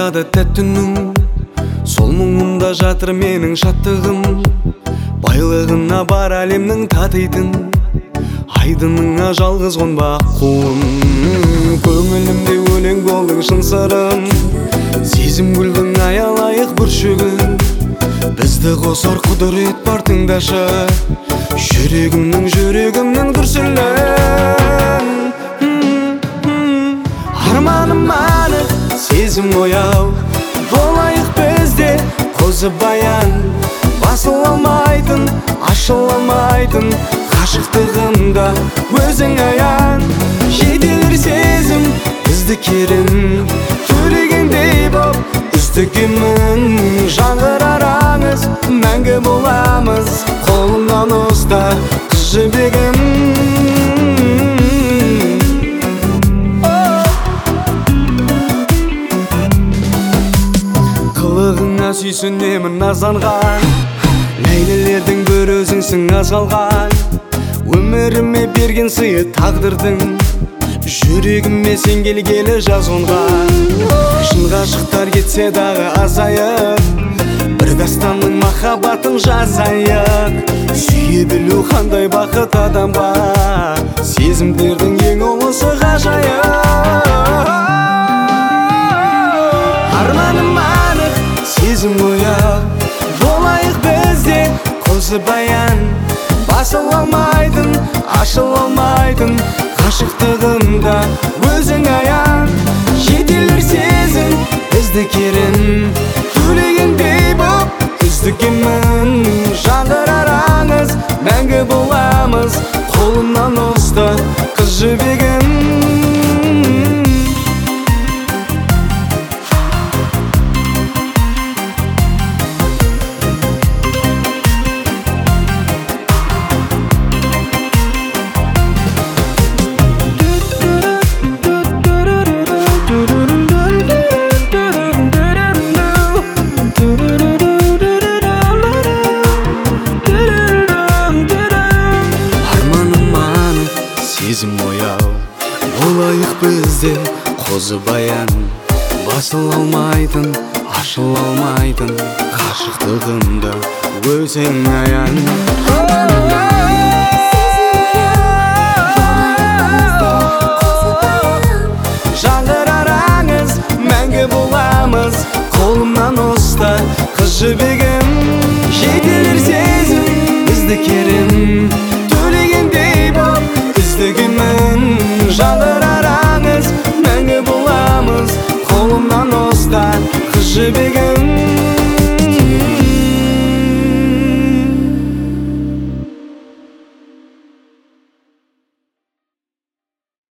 да тәтті үнің, сол мұңымда жатыр менің шаттығым. Байлығына бар әлемнің татитын, айдыныңа жалғыз қонбақ құлым. Көңілімде өлең болдың шын сырым, сезім гүлдің аялайық бүршігін. Бізді қосар құдырет бар тыңдашы, жүрегімнің дүрсілін. Арманым анық, сезім ояу, болайық бізде қозы баян. Басыла алмайтын, ашыла алмайтын ғашықтығымда өзің аян. Жетелер сезім бізді керін, төлегендей боп үздігімін. Жаңғырар аңыз, мәңгі боламыз, қолымнан ұста қыз жібегім. Қылығыңа сүйсінемін назанған, ләйлілердің бір өзіңсің аз қалған. Өміріме берген сыйы тағдырдың, жүрегіме сен келгелі жаз қонған. Шын ғашықтар кетсе дағы азайып, бір дастанның махаббатын жазайық. Сүйе білу қандай бақыт адамға, сезімдердің ең ұлысы ғажайып. Арманым анық, сезім ояу, болайық бізде қозы баян. Басыла алмайтын, ашыла алмайтын ғашықтығымда өзің аян. Жетелер сезім бізді керін, төлегендей боп үздігімін. Жаңғырар аңыз, мәңгі боламыз, қолымнан ұста қыз жібегім. Сезім ояу, болайық бізде қозы баян. Басыла алмайтын, ашыла алмайтын ғашықтығымда өзің аян. Жаңғырар аңыз, мәңгі боламыз, қолымнан ұста қыз жібегім. Жетелер сезім бізді керін,